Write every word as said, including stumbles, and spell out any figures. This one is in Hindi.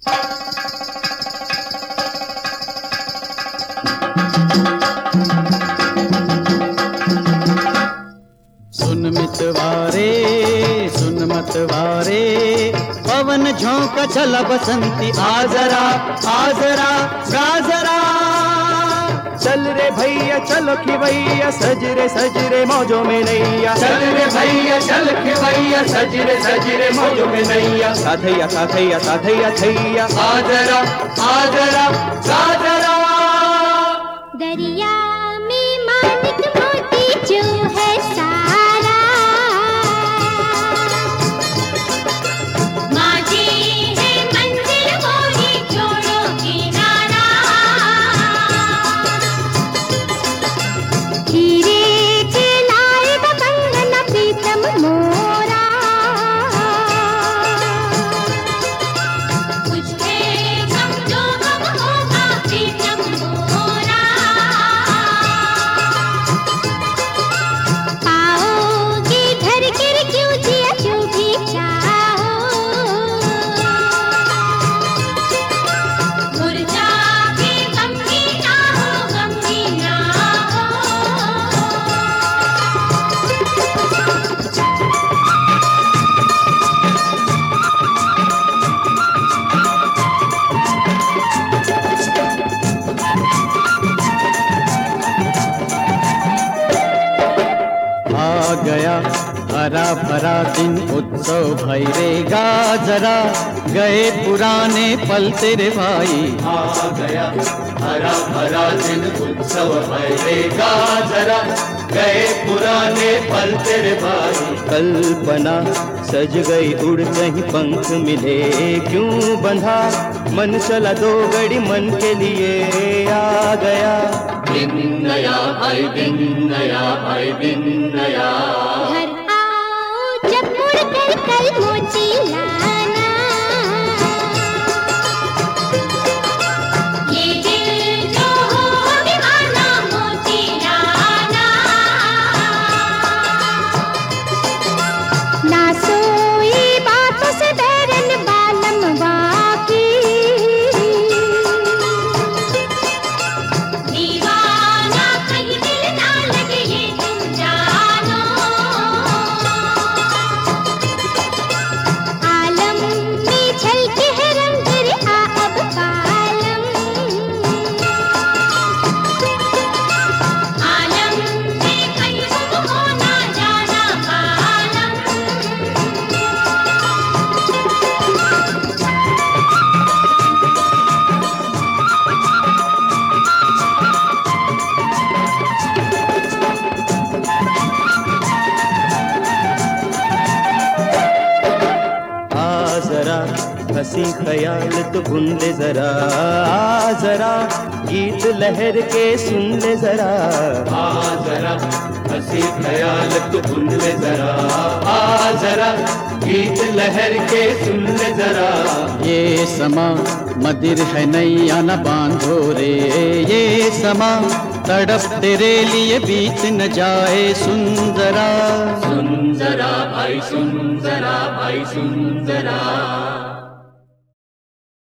सुन मितवारे सुन मतवारे, पवन झोंका चला बसंती, आ जरा आ जरा गा जरा। चल रे भैया चलो खिवैया, सजरे सजरे मौजों में नैया। चल रे भैया चल खिवैया, सजरे सजरे मौजों में नैया। साथैया साथैया साथैया थैया, आ जरा आ जरा गा जरा। दरिया में मानिक मोती जो है सारा, माझी है मंजिल मोरी छोड़ो किनारा। हीरे के लाएगा कंगन प्रीतम मोरा, कुछ है गम जो गम होगा प्रीतम मोरा। पाओगे घर गिर क्यों जिया जो भी चाहो, मुरझा के गमगी ना हो गमगी ना हो। आ गया हरा भरा दिन, उत्सव भैरेगा जरा, गए पुराने पल तेरे भाई। आ गया हरा भरा दिन, उत्सव भरेगा जरा, गए पुराने पल तेरे भाई। कल्पना सज गई उड़ कहीं पंख मिले क्यों बंधा, मन चला दो घड़ी मन के लिए आ गया। दिन नया भाई दिन नया भाई दिन नया। घर आओ जब मुड़ कर कल मोती लाना, ये दिल जो हो दीवाना मोती लाना। ना सोई बातों से बैरन बालम वाकी, दीवाना कहीं दिल ना लगे ये तुम जानो। आलम में झलके है रंग रे आ अब पालम, आलम में कहीं गुम हो ना जाना पालम। आ जरा हंसी ख्याल तो भूल ले जरा, आ जरा गीत लहर के सुन ले जरा। आ जरा हंसी ख्याल तू भूल ले जरा, आ जरा गीत लहर के सुन ले जरा। ये समा मदिर है नैया न बांधो रे, ये समा तड़प तेरे लिए बीत न जाए, सुन जरा सुन जरा भाई सुन जरा भाई सुन जरा।